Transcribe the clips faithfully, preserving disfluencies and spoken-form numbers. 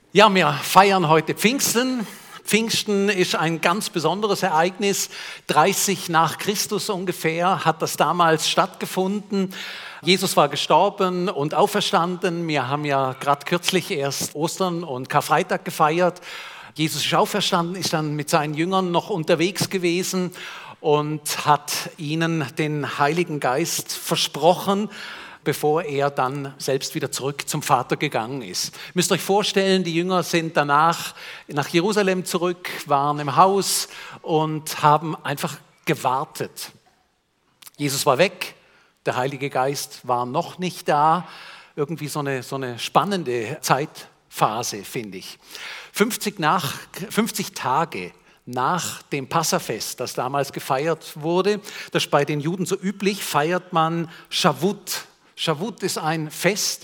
Ja, wir feiern heute Pfingsten. Pfingsten ist ein ganz besonderes Ereignis. dreißig nach Christus ungefähr hat das damals stattgefunden. Jesus war gestorben und auferstanden. Wir haben ja gerade kürzlich erst Ostern und Karfreitag gefeiert. Jesus ist auferstanden, ist dann mit seinen Jüngern noch unterwegs gewesen und hat ihnen den Heiligen Geist versprochen, bevor er dann selbst wieder zurück zum Vater gegangen ist. Ihr müsst euch vorstellen, die Jünger sind danach nach Jerusalem zurück, waren im Haus und haben einfach gewartet. Jesus war weg, der Heilige Geist war noch nicht da. Irgendwie so eine, so eine spannende Zeitphase, finde ich. fünfzig, nach, fünfzig Tage nach dem Passafest, das damals gefeiert wurde, das ist bei den Juden so üblich, feiert man Schavut. Schavut ist ein Fest,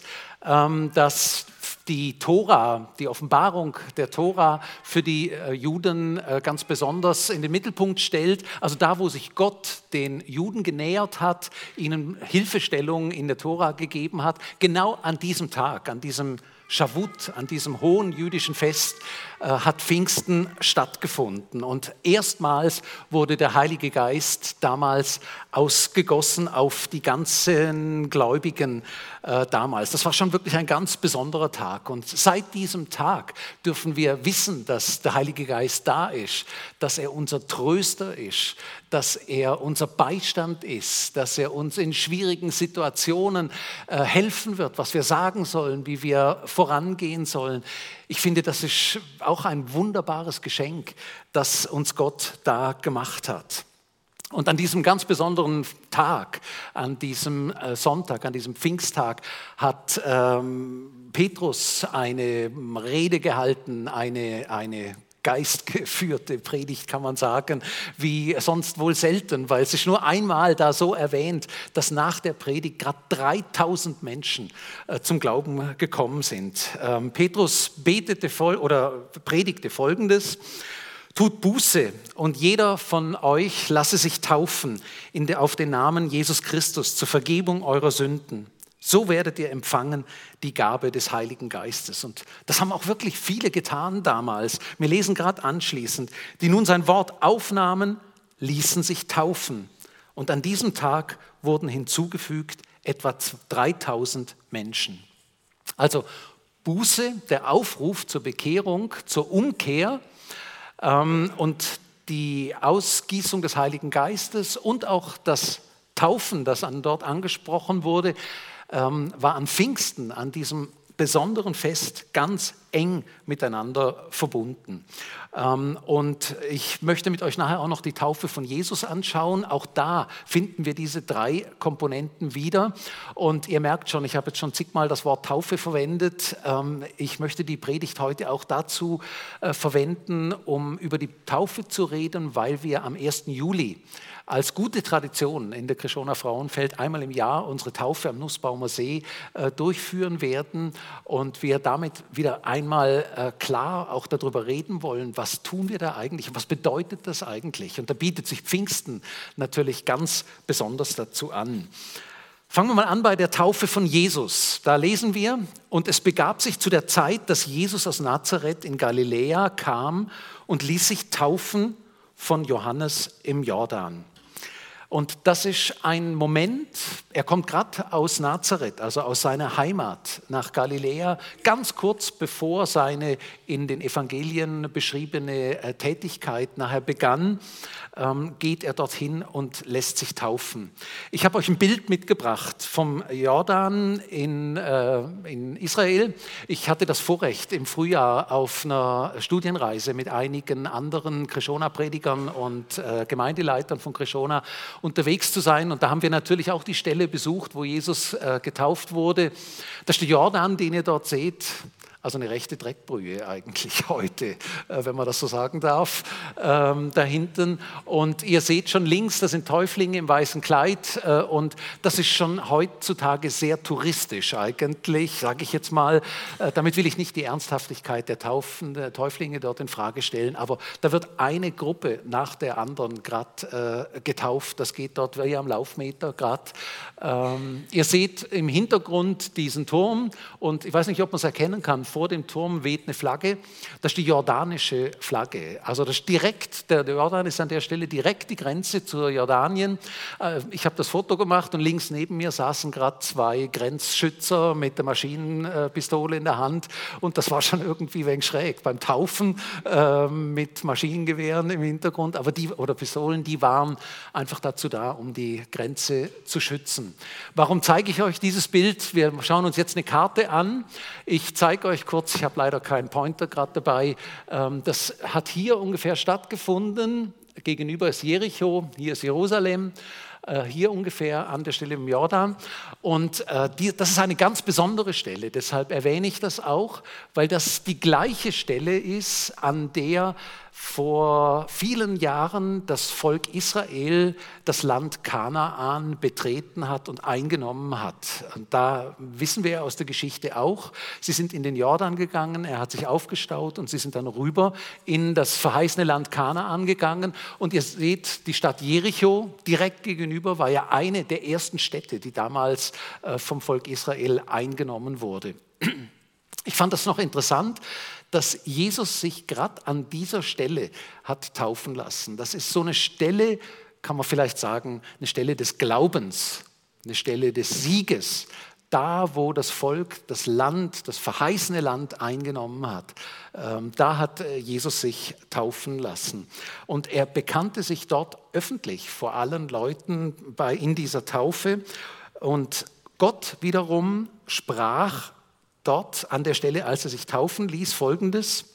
das die Tora, die Offenbarung der Tora für die Juden ganz besonders in den Mittelpunkt stellt. Also da, wo sich Gott den Juden genähert hat, ihnen Hilfestellung in der Tora gegeben hat, genau an diesem Tag, an diesem Schavut, an diesem hohen jüdischen Fest, äh, hat Pfingsten stattgefunden. Und erstmals wurde der Heilige Geist damals ausgegossen auf die ganzen Gläubigen äh, damals. Das war schon wirklich ein ganz besonderer Tag. Und seit diesem Tag dürfen wir wissen, dass der Heilige Geist da ist, dass er unser Tröster ist, dass er unser Beistand ist, dass er uns in schwierigen Situationen äh, helfen wird, was wir sagen sollen, wie wir vorangehen sollen. Ich finde, das ist auch ein wunderbares Geschenk, das uns Gott da gemacht hat. Und an diesem ganz besonderen Tag, an diesem äh, Sonntag, an diesem Pfingsttag, hat ähm, Petrus eine Rede gehalten, eine, eine geistgeführte Predigt, kann man sagen, wie sonst wohl selten, weil es ist nur einmal da so erwähnt, dass nach der Predigt gerade dreitausend Menschen äh, zum Glauben gekommen sind. Ähm, Petrus betete voll oder predigte Folgendes: Tut Buße und jeder von euch lasse sich taufen in der, auf den Namen Jesus Christus zur Vergebung eurer Sünden. So werdet ihr empfangen die Gabe des Heiligen Geistes. Und das haben auch wirklich viele getan damals. Wir lesen gerade anschließend, die nun sein Wort aufnahmen, ließen sich taufen. Und an diesem Tag wurden hinzugefügt etwa dreitausend Menschen. Also Buße, der Aufruf zur Bekehrung, zur Umkehr ähm, und die Ausgießung des Heiligen Geistes und auch das Taufen, das an dort angesprochen wurde, Ähm, war an Pfingsten, an diesem besonderen Fest, ganz eng miteinander verbunden. Ähm, und ich möchte mit euch nachher auch noch die Taufe von Jesus anschauen. Auch da finden wir diese drei Komponenten wieder. Und ihr merkt schon, ich habe jetzt schon zigmal das Wort Taufe verwendet. Ähm, ich möchte die Predigt heute auch dazu äh, verwenden, um über die Taufe zu reden, weil wir am ersten Juli als gute Tradition in der Kreshoner Frauenfeld einmal im Jahr unsere Taufe am Nussbaumer See äh, durchführen werden und wir damit wieder einmal äh, klar auch darüber reden wollen, was tun wir da eigentlich und was bedeutet das eigentlich? Und da bietet sich Pfingsten natürlich ganz besonders dazu an. Fangen wir mal an bei der Taufe von Jesus. Da lesen wir: Und es begab sich zu der Zeit, dass Jesus aus Nazareth in Galiläa kam und ließ sich taufen von Johannes im Jordan. Und das ist ein Moment, er kommt gerade aus Nazareth, also aus seiner Heimat nach Galiläa, ganz kurz bevor seine in den Evangelien beschriebene äh, Tätigkeit nachher begann, ähm, geht er dorthin und lässt sich taufen. Ich habe euch ein Bild mitgebracht vom Jordan in, äh, in Israel. Ich hatte das Vorrecht, im Frühjahr auf einer Studienreise mit einigen anderen Krishona-Predigern und äh, Gemeindeleitern von Krishona unterwegs zu sein. Und da haben wir natürlich auch die Stelle besucht, wo Jesus äh, getauft wurde. Das ist der Jordan, den ihr dort seht. Also eine rechte Dreckbrühe eigentlich heute, äh, wenn man das so sagen darf, ähm, da hinten. Und ihr seht schon links, das sind Täuflinge im weißen Kleid. Äh, und das ist schon heutzutage sehr touristisch eigentlich, sage ich jetzt mal. Äh, damit will ich nicht die Ernsthaftigkeit der Taufen, der Täuflinge dort in Frage stellen. Aber da wird eine Gruppe nach der anderen gerade äh, getauft. Das geht dort wie am Laufmeter gerade. Ähm, ihr seht im Hintergrund diesen Turm. Und ich weiß nicht, ob man es erkennen kann, vor dem Turm weht eine Flagge. Das ist die jordanische Flagge. Also das ist direkt, der Jordan ist an der Stelle direkt die Grenze zur Jordanien. Ich habe das Foto gemacht und links neben mir saßen gerade zwei Grenzschützer mit der Maschinenpistole in der Hand. Und das war schon irgendwie ein wenig schräg beim Taufen äh, mit Maschinengewehren im Hintergrund. Aber die, oder Pistolen, die waren einfach dazu da, um die Grenze zu schützen. Warum zeige ich euch dieses Bild? Wir schauen uns jetzt eine Karte an. Ich zeige euch kurz, ich habe leider keinen Pointer gerade dabei. Das hat hier ungefähr stattgefunden. Gegenüber ist Jericho, hier ist Jerusalem. Hier ungefähr an der Stelle im Jordan. Und äh, die, das ist eine ganz besondere Stelle, deshalb erwähne ich das auch, weil das die gleiche Stelle ist, an der vor vielen Jahren das Volk Israel das Land Kanaan betreten hat und eingenommen hat. Und da wissen wir aus der Geschichte auch, sie sind in den Jordan gegangen, er hat sich aufgestaut und sie sind dann rüber in das verheißene Land Kanaan gegangen. Und ihr seht, die Stadt Jericho direkt gegenüber war ja eine der ersten Städte, die damals äh, vom Volk Israel eingenommen wurde. Ich fand das noch interessant, dass Jesus sich gerade an dieser Stelle hat taufen lassen. Das ist so eine Stelle, kann man vielleicht sagen, eine Stelle des Glaubens, eine Stelle des Sieges. Da, wo das Volk das Land, das verheißene Land eingenommen hat, ähm, da hat Jesus sich taufen lassen. Und er bekannte sich dort öffentlich vor allen Leuten bei, in dieser Taufe. Und Gott wiederum sprach dort an der Stelle, als er sich taufen ließ, Folgendes: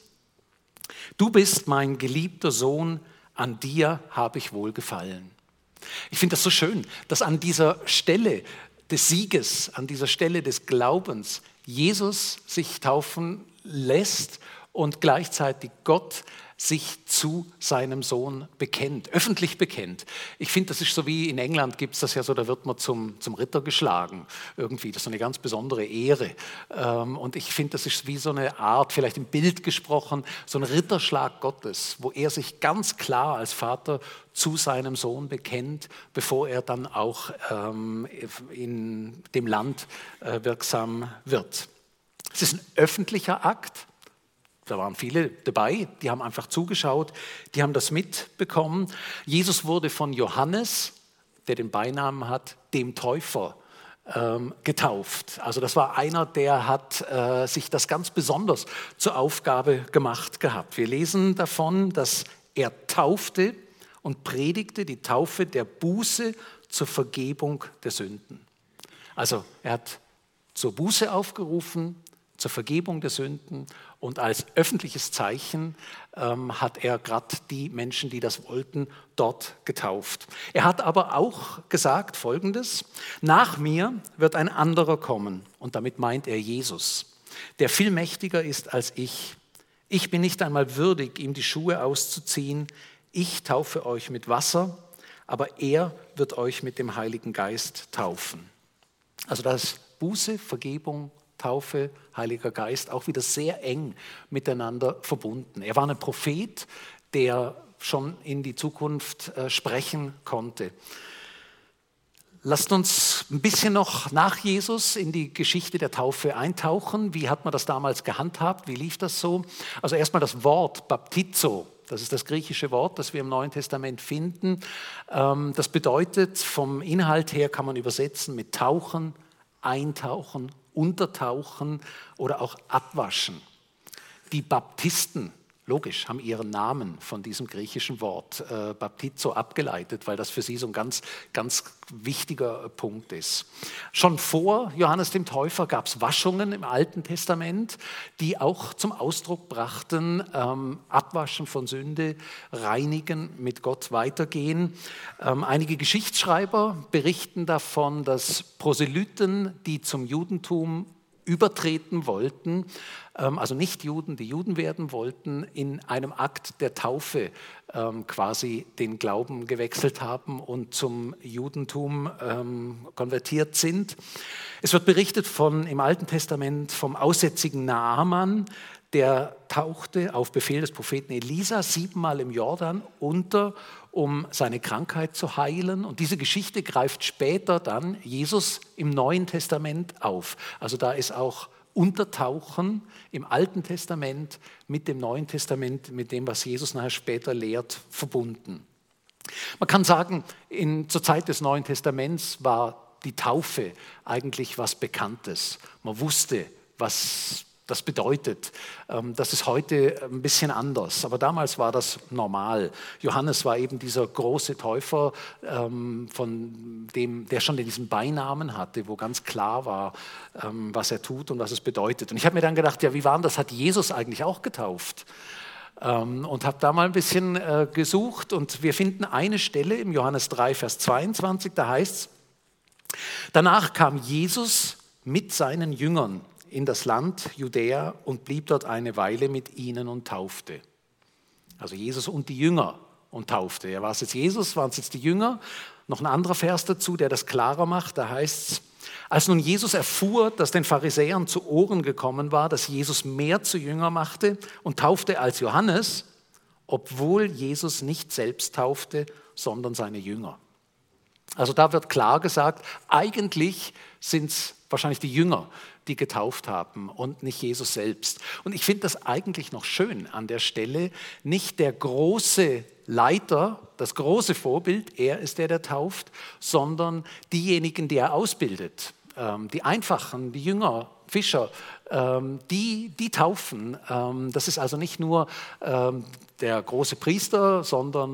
Du bist mein geliebter Sohn, an dir habe ich wohlgefallen. Ich finde das so schön, dass an dieser Stelle des Sieges, an dieser Stelle des Glaubens Jesus sich taufen lässt und gleichzeitig Gott sich zu seinem Sohn bekennt, öffentlich bekennt. Ich finde, das ist so wie in England gibt es das ja so, da wird man zum, zum Ritter geschlagen irgendwie. Das ist eine ganz besondere Ehre. Und ich finde, das ist wie so eine Art, vielleicht im Bild gesprochen, so ein Ritterschlag Gottes, wo er sich ganz klar als Vater zu seinem Sohn bekennt, bevor er dann auch in dem Land wirksam wird. Es ist ein öffentlicher Akt. Da waren viele dabei, die haben einfach zugeschaut, die haben das mitbekommen. Jesus wurde von Johannes, der den Beinamen hat, dem Täufer, ähm, getauft. Also das war einer, der hat äh, sich das ganz besonders zur Aufgabe gemacht gehabt. Wir lesen davon, dass er taufte und predigte die Taufe der Buße zur Vergebung der Sünden. Also er hat zur Buße aufgerufen, zur Vergebung der Sünden, und als öffentliches Zeichen ähm, hat er gerade die Menschen, die das wollten, dort getauft. Er hat aber auch gesagt Folgendes: Nach mir wird ein anderer kommen, und damit meint er Jesus, der viel mächtiger ist als ich. Ich bin nicht einmal würdig, ihm die Schuhe auszuziehen. Ich taufe euch mit Wasser, aber er wird euch mit dem Heiligen Geist taufen. Also das ist Buße, Vergebung, Taufe, Heiliger Geist, auch wieder sehr eng miteinander verbunden. Er war ein Prophet, der schon in die Zukunft äh, sprechen konnte. Lasst uns ein bisschen noch nach Jesus in die Geschichte der Taufe eintauchen. Wie hat man das damals gehandhabt? Wie lief das so? Also erstmal das Wort Baptizo. Das ist das griechische Wort, das wir im Neuen Testament finden. Ähm, das bedeutet, vom Inhalt her kann man übersetzen mit Tauchen, Eintauchen, Untertauchen oder auch Abwaschen. Die Baptisten, logisch, haben ihren Namen von diesem griechischen Wort äh, Baptizo abgeleitet, weil das für sie so ein ganz, ganz wichtiger Punkt ist. Schon vor Johannes dem Täufer gab es Waschungen im Alten Testament, die auch zum Ausdruck brachten, ähm, Abwaschen von Sünde, reinigen, mit Gott weitergehen. Ähm, einige Geschichtsschreiber berichten davon, dass Proselyten, die zum Judentum übertreten wollten, also Nicht-Juden, die Juden werden wollten, in einem Akt der Taufe ähm, quasi den Glauben gewechselt haben und zum Judentum ähm, konvertiert sind. Es wird berichtet von, im Alten Testament vom aussätzigen Naaman, der tauchte auf Befehl des Propheten Elisa siebenmal im Jordan unter, um seine Krankheit zu heilen. Und diese Geschichte greift später dann Jesus im Neuen Testament auf. Also da ist auch untertauchen im Alten Testament mit dem Neuen Testament, mit dem, was Jesus nachher später lehrt, verbunden. Man kann sagen, in, zur Zeit des Neuen Testaments war die Taufe eigentlich was Bekanntes. Man wusste, was das bedeutet. Das ist heute ein bisschen anders, aber damals war das normal. Johannes war eben dieser große Täufer, von dem, der schon diesen Beinamen hatte, wo ganz klar war, was er tut und was es bedeutet. Und ich habe mir dann gedacht, ja, wie war denn das? Hat Jesus eigentlich auch getauft? Und habe da mal ein bisschen gesucht und wir finden eine Stelle im Johannes drei, Vers zweiundzwanzig, da heißt es: Danach kam Jesus mit seinen Jüngern in das Land Judäa und blieb dort eine Weile mit ihnen und taufte. Also Jesus und die Jünger und taufte. Ja, war es jetzt Jesus, waren es jetzt die Jünger? Noch ein anderer Vers dazu, der das klarer macht, da heißt es: Als nun Jesus erfuhr, dass den Pharisäern zu Ohren gekommen war, dass Jesus mehr zu Jünger machte und taufte als Johannes, obwohl Jesus nicht selbst taufte, sondern seine Jünger. Also da wird klar gesagt, eigentlich sind es wahrscheinlich die Jünger, die getauft haben und nicht Jesus selbst. Und ich finde das eigentlich noch schön an der Stelle, nicht der große Leiter, das große Vorbild, er ist der, der tauft, sondern diejenigen, die er ausbildet, die Einfachen, die Jünger, Fischer, die, die taufen. Das ist also nicht nur der große Priester, sondern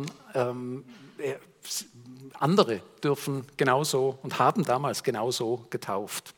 andere dürfen genauso und haben damals genauso getauft.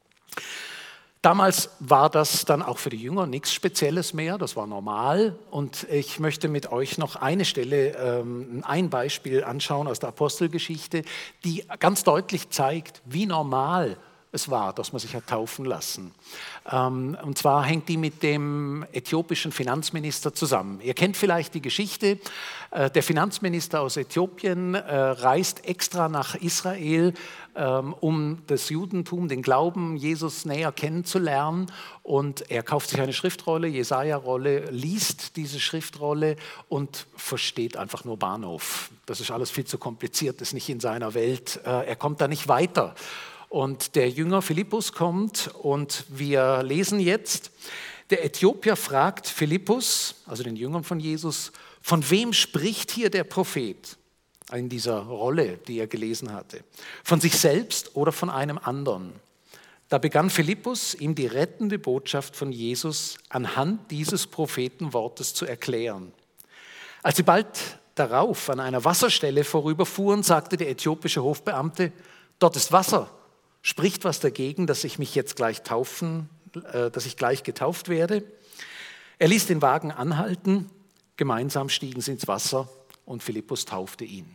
Damals war das dann auch für die Jünger nichts Spezielles mehr, das war normal. Und ich möchte mit euch noch eine Stelle, ähm, ein Beispiel anschauen aus der Apostelgeschichte, die ganz deutlich zeigt, wie normal es war, dass man sich hat taufen lassen. Ähm, und zwar hängt die mit dem äthiopischen Finanzminister zusammen. Ihr kennt vielleicht die Geschichte, äh, der Finanzminister aus Äthiopien äh, reist extra nach Israel, ähm, um das Judentum, den Glauben Jesus näher kennenzulernen. Und er kauft sich eine Schriftrolle, Jesaja-Rolle, liest diese Schriftrolle und versteht einfach nur Bahnhof. Das ist alles viel zu kompliziert, ist nicht in seiner Welt. Äh, er kommt da nicht weiter. Und der Jünger Philippus kommt und wir lesen jetzt, der Äthiopier fragt Philippus, also den Jüngern von Jesus, von wem spricht hier der Prophet in dieser Rolle, die er gelesen hatte? Von sich selbst oder von einem anderen? Da begann Philippus, ihm die rettende Botschaft von Jesus anhand dieses Prophetenwortes zu erklären. Als sie bald darauf an einer Wasserstelle vorüberfuhren, sagte der äthiopische Hofbeamte, dort ist Wasser. Spricht was dagegen, dass ich mich jetzt gleich taufen, äh, dass ich gleich getauft werde? Er ließ den Wagen anhalten, gemeinsam stiegen sie ins Wasser und Philippus taufte ihn.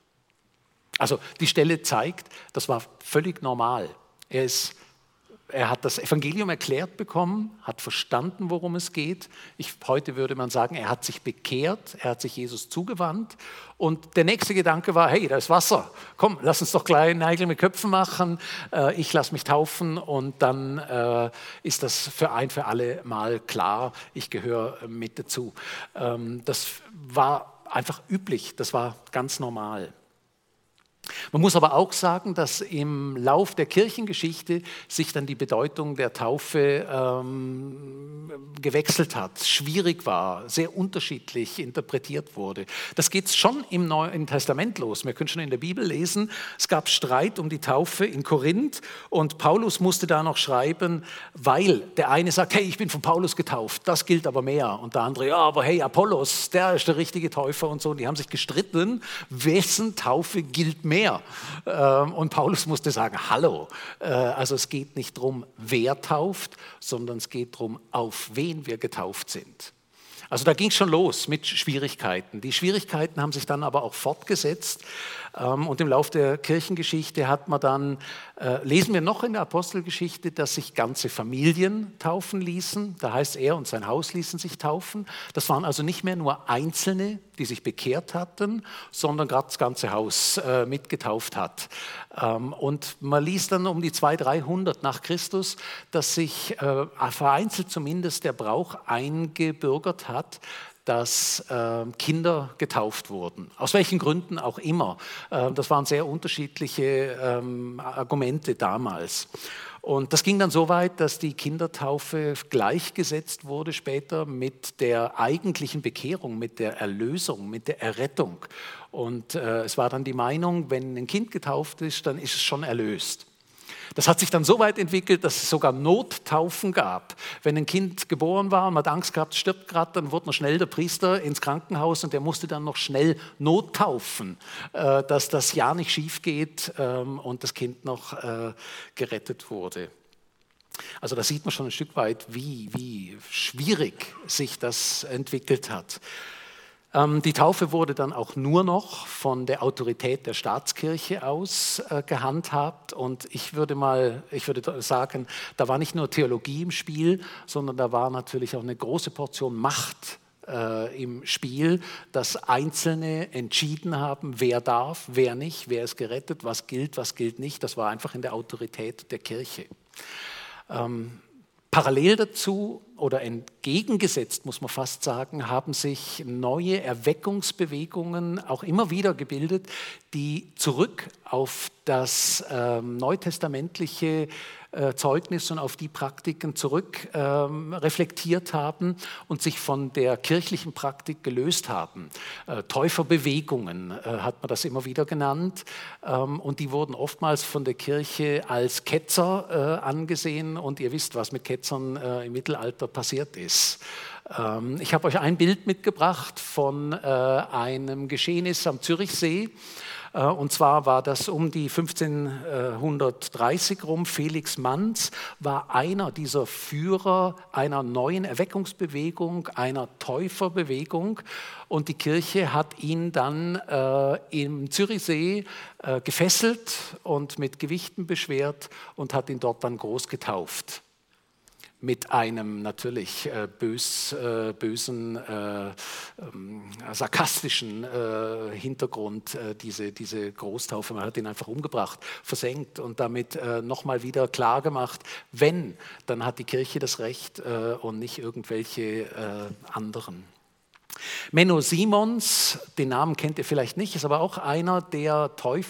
Also die Stelle zeigt, das war völlig normal. Er ist Er hat das Evangelium erklärt bekommen, hat verstanden, worum es geht. Ich, heute würde man sagen, er hat sich bekehrt, er hat sich Jesus zugewandt. Und der nächste Gedanke war, hey, da ist Wasser. Komm, lass uns doch gleich Nägel mit Köpfen machen. Ich lasse mich taufen und dann äh, ist das für ein für alle Mal klar, ich gehöre mit dazu. Ähm, das war einfach üblich, das war ganz normal. Man muss aber auch sagen, dass im Lauf der Kirchengeschichte sich dann die Bedeutung der Taufe ähm, gewechselt hat, schwierig war, sehr unterschiedlich interpretiert wurde. Das geht schon im Neuen Testament los. Wir können schon in der Bibel lesen, es gab Streit um die Taufe in Korinth und Paulus musste da noch schreiben, weil der eine sagt, hey, ich bin von Paulus getauft, das gilt aber mehr. Und der andere, ja, aber hey, Apollos, der ist der richtige Täufer und so. Und die haben sich gestritten, wessen Taufe gilt mehr. Mehr. Und Paulus musste sagen, hallo, also es geht nicht darum, wer tauft, sondern es geht darum, auf wen wir getauft sind. Also da ging es schon los mit Schwierigkeiten. Die Schwierigkeiten haben sich dann aber auch fortgesetzt und im Laufe der Kirchengeschichte hat man dann, äh, lesen wir noch in der Apostelgeschichte, dass sich ganze Familien taufen ließen. Da heißt er und sein Haus ließen sich taufen. Das waren also nicht mehr nur Einzelne, die sich bekehrt hatten, sondern gerade das ganze Haus äh, mitgetauft hat. Ähm, und man liest dann um die zweihundert, dreihundert nach Christus, dass sich äh, vereinzelt zumindest der Brauch eingebürgert hat, dass äh, Kinder getauft wurden. Aus welchen Gründen auch immer. Äh, das waren sehr unterschiedliche ähm, Argumente damals. Und das ging dann so weit, dass die Kindertaufe gleichgesetzt wurde später mit der eigentlichen Bekehrung, mit der Erlösung, mit der Errettung. Und äh, es war dann die Meinung, wenn ein Kind getauft ist, dann ist es schon erlöst. Das hat sich dann so weit entwickelt, dass es sogar Nottaufen gab. Wenn ein Kind geboren war und man hat Angst gehabt, es stirbt gerade, dann wurde noch schnell der Priester ins Krankenhaus und der musste dann noch schnell nottaufen, äh, dass das ja nicht schief geht ähm, und das Kind noch äh, gerettet wurde. Also da sieht man schon ein Stück weit, wie, wie schwierig sich das entwickelt hat. Die Taufe wurde dann auch nur noch von der Autorität der Staatskirche aus äh, gehandhabt und ich würde mal, ich würde sagen, da war nicht nur Theologie im Spiel, sondern da war natürlich auch eine große Portion Macht äh, im Spiel, dass Einzelne entschieden haben, wer darf, wer nicht, wer ist gerettet, was gilt, was gilt nicht. Das war einfach in der Autorität der Kirche. Ähm, Parallel dazu oder entgegengesetzt, muss man fast sagen, haben sich neue Erweckungsbewegungen auch immer wieder gebildet, die zurück auf das äh, neutestamentliche äh, Zeugnis und auf die Praktiken zurück äh, reflektiert haben und sich von der kirchlichen Praktik gelöst haben. Äh, Täuferbewegungen äh, hat man das immer wieder genannt ähm, und die wurden oftmals von der Kirche als Ketzer äh, angesehen und ihr wisst, was mit Ketzern äh, im Mittelalter passiert ist. Ähm, ich habe euch ein Bild mitgebracht von äh, einem Geschehnis am Zürichsee. Und zwar war das um die fünfzehnhundertdreißig rum. Felix Manz war einer dieser Führer einer neuen Erweckungsbewegung, einer Täuferbewegung. Und die Kirche hat ihn dann äh, im Zürichsee äh, gefesselt und mit Gewichten beschwert und hat ihn dort dann groß getauft. Mit einem natürlich äh, bös, äh, bösen, äh, ähm, sarkastischen äh, Hintergrund, äh, diese, diese Großtaufe. Man hat ihn einfach umgebracht, versenkt und damit äh, nochmal wieder klar gemacht, wenn, dann hat die Kirche das Recht äh, und nicht irgendwelche äh, anderen. Menno Simons, den Namen kennt ihr vielleicht nicht, ist aber auch einer, der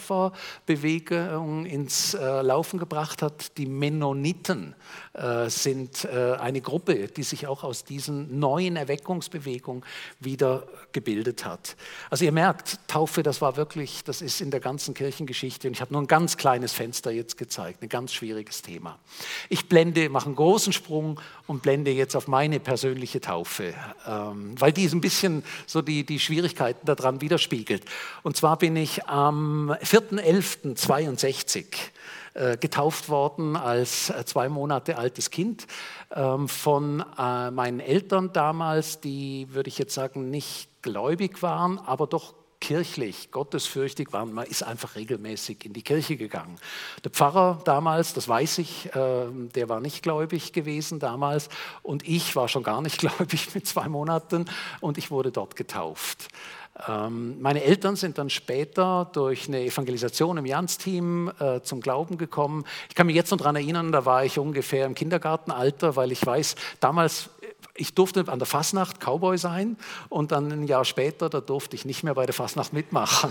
Täuferbewegung ins äh, Laufen gebracht hat. Die Mennoniten äh, sind äh, eine Gruppe, die sich auch aus diesen neuen Erweckungsbewegungen wieder gebildet hat. Also ihr merkt, Taufe, das war wirklich, das ist in der ganzen Kirchengeschichte, und ich habe nur ein ganz kleines Fenster jetzt gezeigt, ein ganz schwieriges Thema. Ich blende, mache einen großen Sprung und blende jetzt auf meine persönliche Taufe, ähm, weil die ist ein bisschen so die, die Schwierigkeiten daran widerspiegelt. Und zwar bin ich am vierter elfter zweiundsechzig äh, getauft worden als äh, zwei Monate altes Kind ähm, von äh, meinen Eltern damals, die, würde ich jetzt sagen, nicht gläubig waren, aber doch kirchlich, gottesfürchtig waren. Man ist einfach regelmäßig in die Kirche gegangen. Der Pfarrer damals, das weiß ich, äh, der war nicht gläubig gewesen damals und ich war schon gar nicht gläubig mit zwei Monaten und ich wurde dort getauft. Ähm, meine Eltern sind dann später durch eine Evangelisation im Jans-Team äh, zum Glauben gekommen. Ich kann mich jetzt noch daran erinnern, da war ich ungefähr im Kindergartenalter, weil ich weiß, damals ich durfte an der Fasnacht Cowboy sein und dann ein Jahr später, da durfte ich nicht mehr bei der Fasnacht mitmachen.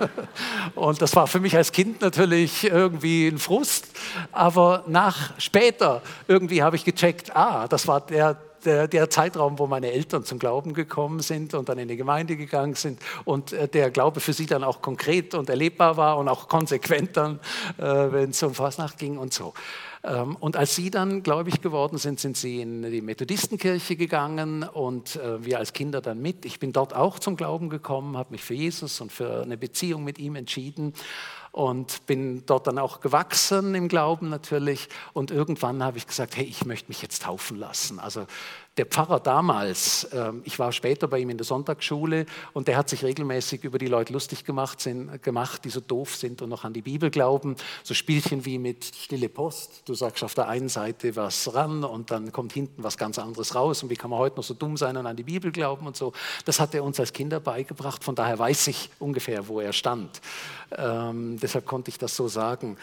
Und das war für mich als Kind natürlich irgendwie ein Frust, aber nach später irgendwie habe ich gecheckt, ah, das war der, der, der Zeitraum, wo meine Eltern zum Glauben gekommen sind und dann in die Gemeinde gegangen sind und der Glaube für sie dann auch konkret und erlebbar war und auch konsequent dann, wenn es um Fasnacht ging und so. Und als sie dann gläubig geworden sind, sind sie in die Methodistenkirche gegangen und wir als Kinder dann mit. Ich bin dort auch zum Glauben gekommen, habe mich für Jesus und für eine Beziehung mit ihm entschieden und bin dort dann auch gewachsen im Glauben natürlich. Und irgendwann habe ich gesagt, hey, ich möchte mich jetzt taufen lassen. Also der Pfarrer damals, äh, ich war später bei ihm in der Sonntagsschule und der hat sich regelmäßig über die Leute lustig gemacht, sind, gemacht, die so doof sind und noch an die Bibel glauben. So Spielchen wie mit Stille Post. Du sagst auf der einen Seite was ran und dann kommt hinten was ganz anderes raus. Und wie kann man heute noch so dumm sein und an die Bibel glauben und so. Das hat er uns als Kinder beigebracht. Von daher weiß ich ungefähr, wo er stand. Ähm, deshalb konnte ich das so sagen.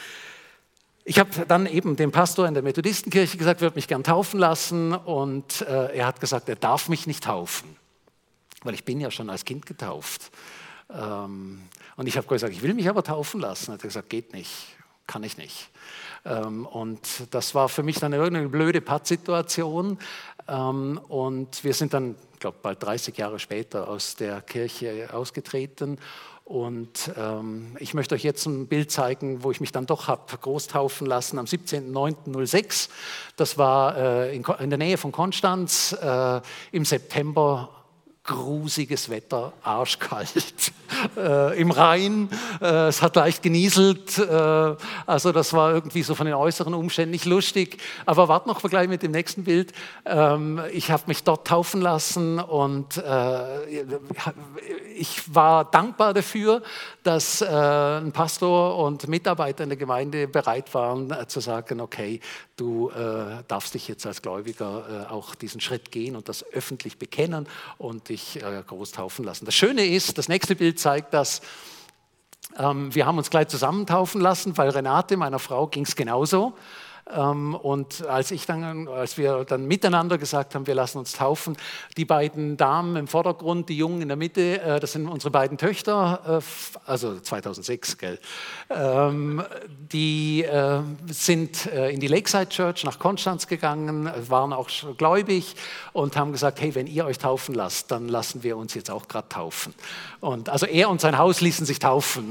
Ich habe dann eben dem Pastor in der Methodistenkirche gesagt, ich würde mich gern taufen lassen und äh, er hat gesagt, er darf mich nicht taufen, weil ich bin ja schon als Kind getauft. Ähm, und ich habe gesagt, ich will mich aber taufen lassen. Er hat gesagt, geht nicht. kann ich nicht. Ähm, und das war für mich dann irgendeine blöde Pattsituation. Ähm, und wir sind dann, ich glaube, bald dreißig Jahre später aus der Kirche ausgetreten. Und ähm, ich möchte euch jetzt ein Bild zeigen, wo ich mich dann doch habe großtaufen lassen am siebzehnten neunten nullsechs. Das war äh, in, in der Nähe von Konstanz äh, im September. Grusiges Wetter, arschkalt, äh, im Rhein, äh, es hat leicht genieselt, äh, also das war irgendwie so von den äußeren Umständen nicht lustig, aber wart noch gleich mit dem nächsten Bild. Ähm, ich habe mich dort taufen lassen und äh, ich war dankbar dafür, dass äh, ein Pastor und Mitarbeiter in der Gemeinde bereit waren äh, zu sagen, okay, du äh, darfst dich jetzt als Gläubiger äh, auch diesen Schritt gehen und das öffentlich bekennen und dich äh, groß taufen lassen. Das Schöne ist, das nächste Bild zeigt das, ähm, wir haben uns gleich zusammentaufen lassen, weil Renate, meiner Frau, ging es genauso. Ähm, und als, ich dann, als wir dann miteinander gesagt haben, wir lassen uns taufen, die beiden Damen im Vordergrund, die Jungen in der Mitte, äh, das sind unsere beiden Töchter, äh, also zweitausendsechs, gell, ähm, die äh, sind äh, in die Lakeside Church nach Konstanz gegangen, waren auch gläubig und haben gesagt, hey, wenn ihr euch taufen lasst, dann lassen wir uns jetzt auch gerade taufen. Und also er und sein Haus ließen sich taufen.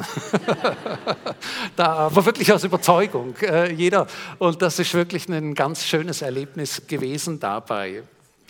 Da war wirklich aus Überzeugung, äh, jeder. Und das ist wirklich ein ganz schönes Erlebnis gewesen dabei.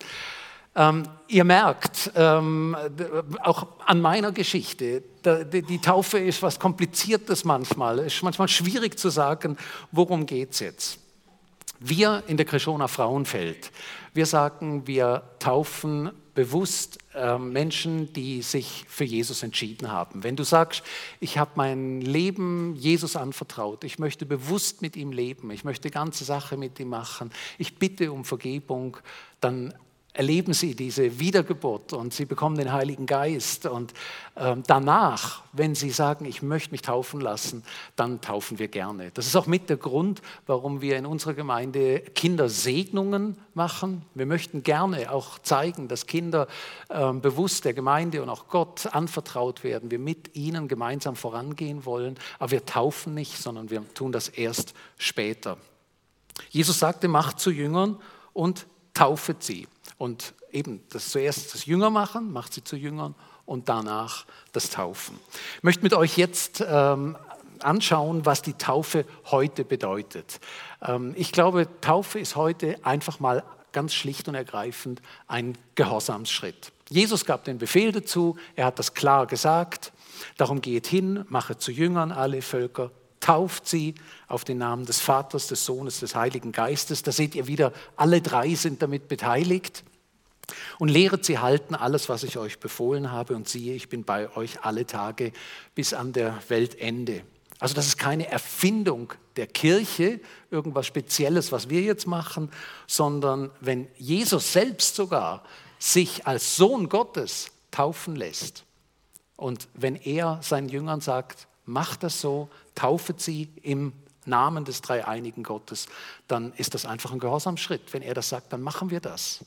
Ähm, ihr merkt, ähm, auch an meiner Geschichte, die, die Taufe ist was Kompliziertes manchmal. Es ist manchmal schwierig zu sagen, worum geht es jetzt. Wir in der Krishona Frauenfeld, wir sagen, wir taufen bewusst äh, Menschen, die sich für Jesus entschieden haben. Wenn du sagst, ich habe mein Leben Jesus anvertraut, ich möchte bewusst mit ihm leben, ich möchte ganze Sache mit ihm machen, ich bitte um Vergebung, dann erleben sie diese Wiedergeburt und sie bekommen den Heiligen Geist. Und ähm, danach, wenn sie sagen, ich möchte mich taufen lassen, dann taufen wir gerne. Das ist auch mit der Grund, warum wir in unserer Gemeinde Kindersegnungen machen. Wir möchten gerne auch zeigen, dass Kinder ähm, bewusst der Gemeinde und auch Gott anvertraut werden. Wir mit ihnen gemeinsam vorangehen wollen, aber wir taufen nicht, sondern wir tun das erst später. Jesus sagte, macht zu Jüngern und taufet sie. Und eben das zuerst das Jünger machen, macht sie zu Jüngern und danach das Taufen. Ich möchte mit euch jetzt ähm, anschauen, was die Taufe heute bedeutet. Ähm, ich glaube, Taufe ist heute einfach mal ganz schlicht und ergreifend ein Gehorsamsschritt. Jesus gab den Befehl dazu, er hat das klar gesagt. Darum geht hin, mache zu Jüngern alle Völker, tauft sie auf den Namen des Vaters, des Sohnes, des Heiligen Geistes. Da seht ihr wieder, alle drei sind damit beteiligt. Und lehret sie halten alles, was ich euch befohlen habe. Und siehe, ich bin bei euch alle Tage bis an der Weltende. Also das ist keine Erfindung der Kirche, irgendwas Spezielles, was wir jetzt machen, sondern wenn Jesus selbst sogar sich als Sohn Gottes taufen lässt und wenn er seinen Jüngern sagt, macht das so, taufet sie im Namen des dreieinigen Gottes, dann ist das einfach ein Gehorsamsschritt. Wenn er das sagt, dann machen wir das.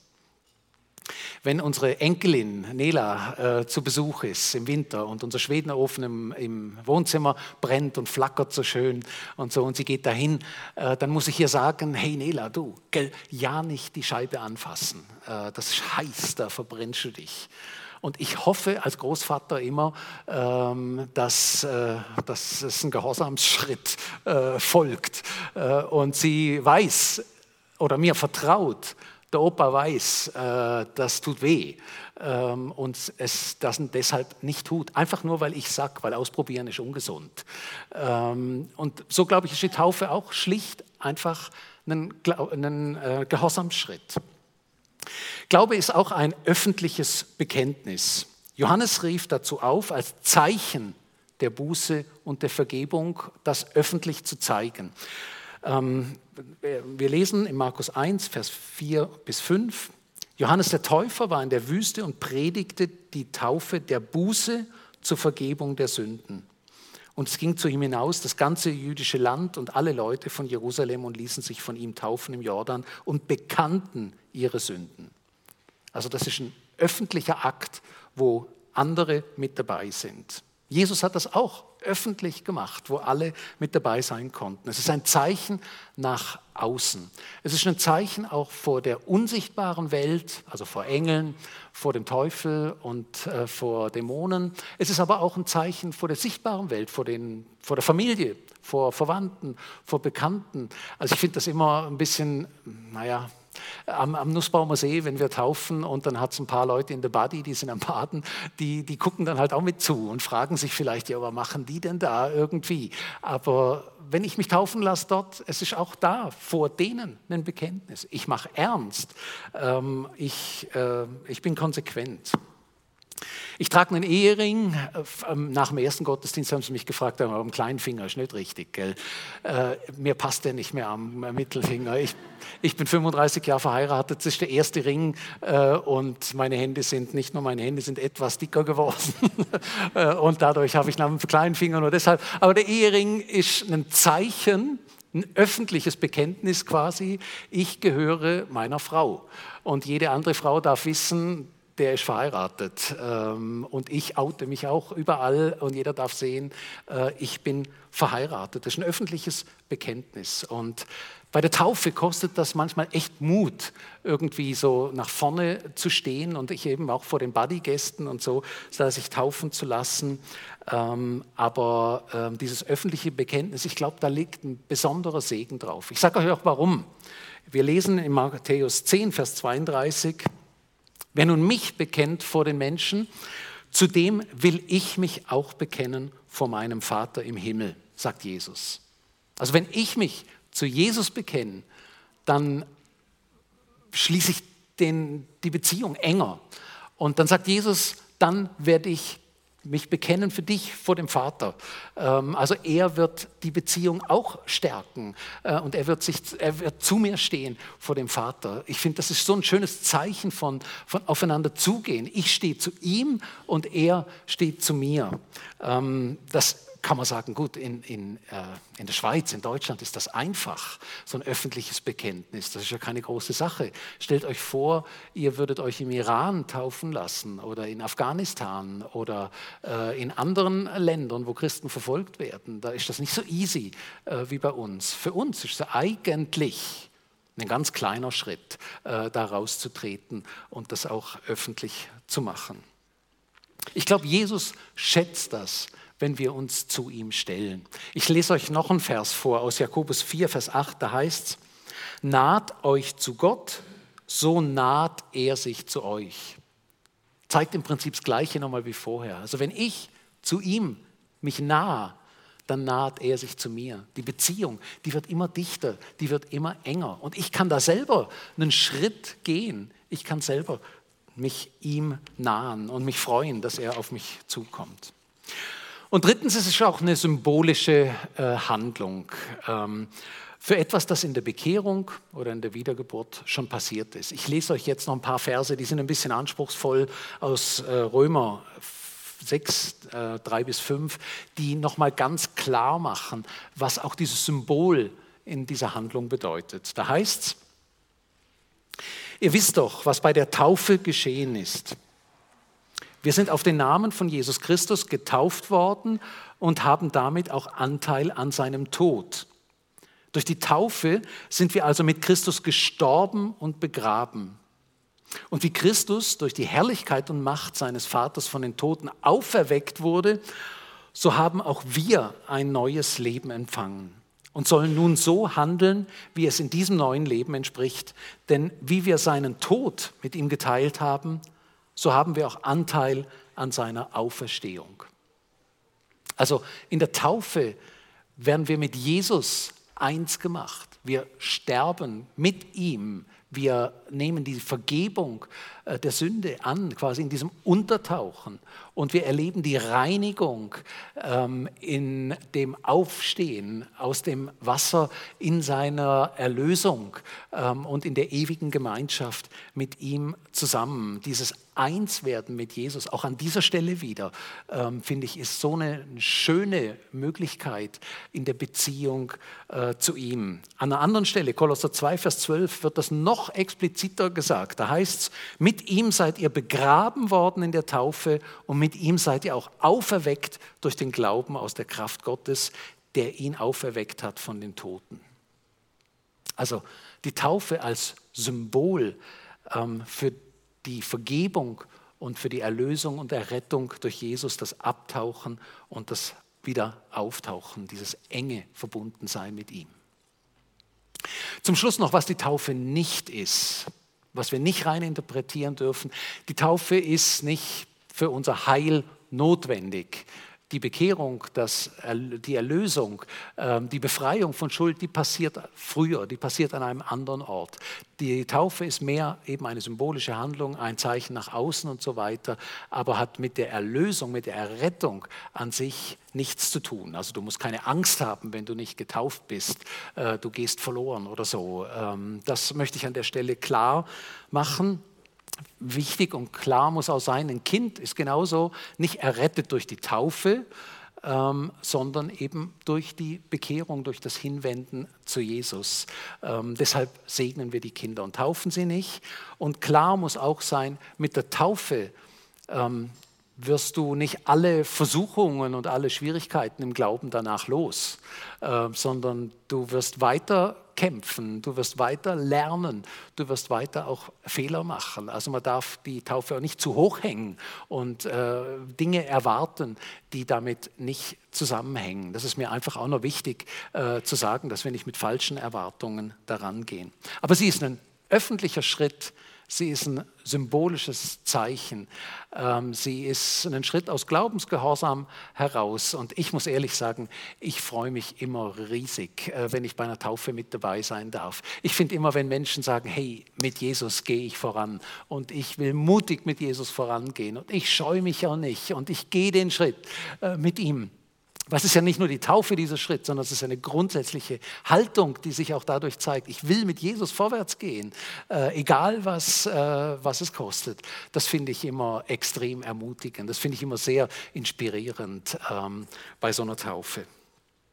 Wenn unsere Enkelin Nela äh, zu Besuch ist im Winter und unser Schwedenerofen im, im Wohnzimmer brennt und flackert so schön und so und sie geht dahin, äh, dann muss ich ihr sagen, hey Nela, du, gell, ja nicht die Scheibe anfassen, äh, das ist heiß, da verbrennst du dich. Und ich hoffe als Großvater immer, ähm, dass, äh, dass es ein Gehorsamsschritt äh, folgt äh, und sie weiß oder mir vertraut, der Opa weiß, äh, das tut weh ähm, und es das deshalb nicht tut. Einfach nur, weil ich sage, weil ausprobieren ist ungesund. Ähm, und so, glaube ich, ist die Taufe auch schlicht einfach ein, ein äh, Gehorsamsschritt. Glaube ist auch ein öffentliches Bekenntnis. Johannes rief dazu auf, als Zeichen der Buße und der Vergebung, das öffentlich zu zeigen. Ähm, wir lesen in Markus eins, Vers vier bis fünf. Johannes der Täufer war in der Wüste und predigte die Taufe der Buße zur Vergebung der Sünden. Und es ging zu ihm hinaus, das ganze jüdische Land und alle Leute von Jerusalem und ließen sich von ihm taufen im Jordan und bekannten ihre Sünden. Also das ist ein öffentlicher Akt, wo andere mit dabei sind. Jesus hat das auch öffentlich gemacht, wo alle mit dabei sein konnten. Es ist ein Zeichen nach außen. Es ist ein Zeichen auch vor der unsichtbaren Welt, also vor Engeln, vor dem Teufel und äh, vor Dämonen. Es ist aber auch ein Zeichen vor der sichtbaren Welt, vor, den, vor der Familie, vor Verwandten, vor Bekannten. Also ich finde das immer ein bisschen, naja, Am, am Nussbaumer See, wenn wir taufen und dann hat es ein paar Leute in der Buddy, die sind am Baden, die, die gucken dann halt auch mit zu und fragen sich vielleicht, ja, was machen die denn da irgendwie? Aber wenn ich mich taufen lasse dort, es ist auch da vor denen ein Bekenntnis. Ich mache ernst, ähm, ich, äh, ich bin konsequent. Ich trage einen Ehering. Nach dem ersten Gottesdienst haben sie mich gefragt, aber am kleinen Finger ist nicht richtig. Gell? Äh, mir passt der nicht mehr am Mittelfinger. Ich, ich bin fünfunddreißig Jahre verheiratet, das ist der erste Ring äh, und meine Hände sind, nicht nur meine Hände, sind etwas dicker geworden. Und dadurch habe ich einen kleinen Finger nur deshalb. Aber der Ehering ist ein Zeichen, ein öffentliches Bekenntnis quasi. Ich gehöre meiner Frau. Und jede andere Frau darf wissen, der ist verheiratet ähm, und ich oute mich auch überall und jeder darf sehen, äh, ich bin verheiratet. Das ist ein öffentliches Bekenntnis und bei der Taufe kostet das manchmal echt Mut, irgendwie so nach vorne zu stehen und ich eben auch vor den Buddy-Gästen und so, sich taufen zu lassen. Ähm, aber ähm, dieses öffentliche Bekenntnis, ich glaube, da liegt ein besonderer Segen drauf. Ich sage euch auch warum. Wir lesen in Matthäus zehn, Vers zweiunddreißig, wer nun mich bekennt vor den Menschen, zu dem will ich mich auch bekennen vor meinem Vater im Himmel, sagt Jesus. Also wenn ich mich zu Jesus bekenne, dann schließe ich den, die Beziehung enger. Und dann sagt Jesus, dann werde ich mich bekennen für dich vor dem Vater. Also er wird die Beziehung auch stärken und er wird, sich, er wird zu mir stehen vor dem Vater. Ich finde, das ist so ein schönes Zeichen von, von aufeinander zugehen. Ich stehe zu ihm und er steht zu mir. Das kann man sagen, gut, in, in, äh, in der Schweiz, in Deutschland ist das einfach, so ein öffentliches Bekenntnis. Das ist ja keine große Sache. Stellt euch vor, ihr würdet euch im Iran taufen lassen oder in Afghanistan oder äh, in anderen Ländern, wo Christen verfolgt werden. Da ist das nicht so easy äh, wie bei uns. Für uns ist es eigentlich ein ganz kleiner Schritt, äh, da rauszutreten und das auch öffentlich zu machen. Ich glaube, Jesus schätzt das, wenn wir uns zu ihm stellen. Ich lese euch noch einen Vers vor aus Jakobus vier, Vers acht, da heißt es, naht euch zu Gott, so naht er sich zu euch. Zeigt im Prinzip das Gleiche nochmal wie vorher. Also wenn ich zu ihm mich nahe, dann naht er sich zu mir. Die Beziehung, die wird immer dichter, die wird immer enger. Und ich kann da selber einen Schritt gehen. Ich kann selber mich ihm nahen und mich freuen, dass er auf mich zukommt. Und drittens ist es auch eine symbolische äh, Handlung ähm, für etwas, das in der Bekehrung oder in der Wiedergeburt schon passiert ist. Ich lese euch jetzt noch ein paar Verse, die sind ein bisschen anspruchsvoll aus äh, Römer sechs, äh, drei bis fünf, die nochmal ganz klar machen, was auch dieses Symbol in dieser Handlung bedeutet. Da heißt es, ihr wisst doch, was bei der Taufe geschehen ist. Wir sind auf den Namen von Jesus Christus getauft worden und haben damit auch Anteil an seinem Tod. Durch die Taufe sind wir also mit Christus gestorben und begraben. Und wie Christus durch die Herrlichkeit und Macht seines Vaters von den Toten auferweckt wurde, so haben auch wir ein neues Leben empfangen und sollen nun so handeln, wie es in diesem neuen Leben entspricht. Denn wie wir seinen Tod mit ihm geteilt haben, so haben wir auch Anteil an seiner Auferstehung. Also in der Taufe werden wir mit Jesus eins gemacht. Wir sterben mit ihm. Wir nehmen die Vergebung der Sünde an, quasi in diesem Untertauchen. Und wir erleben die Reinigung ähm, in dem Aufstehen aus dem Wasser in seiner Erlösung ähm, und in der ewigen Gemeinschaft mit ihm zusammen. Dieses eins werden mit Jesus, auch an dieser Stelle wieder, ähm, finde ich, ist so eine schöne Möglichkeit in der Beziehung äh, zu ihm. An einer anderen Stelle, Kolosser zwei, Vers zwölf, wird das noch expliziter gesagt. Da heißt es, mit ihm seid ihr begraben worden in der Taufe und mit ihm seid ihr auch auferweckt durch den Glauben aus der Kraft Gottes, der ihn auferweckt hat von den Toten. Also die Taufe als Symbol ähm, für die Vergebung und für die Erlösung und Errettung durch Jesus, das Abtauchen und das Wiederauftauchen, dieses enge Verbundensein mit ihm. Zum Schluss noch, was die Taufe nicht ist, was wir nicht rein interpretieren dürfen. Die Taufe ist nicht für unser Heil notwendig. Die Bekehrung, das, die Erlösung, die Befreiung von Schuld, die passiert früher, die passiert an einem anderen Ort. Die Taufe ist mehr eben eine symbolische Handlung, ein Zeichen nach außen und so weiter, aber hat mit der Erlösung, mit der Errettung an sich nichts zu tun. Also du musst keine Angst haben, wenn du nicht getauft bist, du gehst verloren oder so. Das möchte ich an der Stelle klar machen. Wichtig und klar muss auch sein, ein Kind ist genauso nicht errettet durch die Taufe, ähm, sondern eben durch die Bekehrung, durch das Hinwenden zu Jesus. Ähm, deshalb segnen wir die Kinder und taufen sie nicht. Und klar muss auch sein, mit der Taufe ähm, wirst du nicht alle Versuchungen und alle Schwierigkeiten im Glauben danach los, äh, sondern du wirst weiter kämpfen, du wirst weiter lernen, du wirst weiter auch Fehler machen. Also man darf die Taufe auch nicht zu hoch hängen und äh, Dinge erwarten, die damit nicht zusammenhängen. Das ist mir einfach auch noch wichtig äh, zu sagen, dass wir nicht mit falschen Erwartungen daran gehen. Aber sie ist ein öffentlicher Schritt. Sie ist ein symbolisches Zeichen. Ähm, sie ist ein Schritt aus Glaubensgehorsam heraus. Und ich muss ehrlich sagen, ich freue mich immer riesig, äh, wenn ich bei einer Taufe mit dabei sein darf. Ich finde immer, wenn Menschen sagen, hey, mit Jesus gehe ich voran und ich will mutig mit Jesus vorangehen und ich scheue mich auch nicht und ich gehe den Schritt äh, mit ihm. Was ist ja nicht nur die Taufe, dieser Schritt, sondern es ist eine grundsätzliche Haltung, die sich auch dadurch zeigt, ich will mit Jesus vorwärts gehen, äh, egal was, äh, was es kostet. Das finde ich immer extrem ermutigend, das finde ich immer sehr inspirierend ähm, bei so einer Taufe.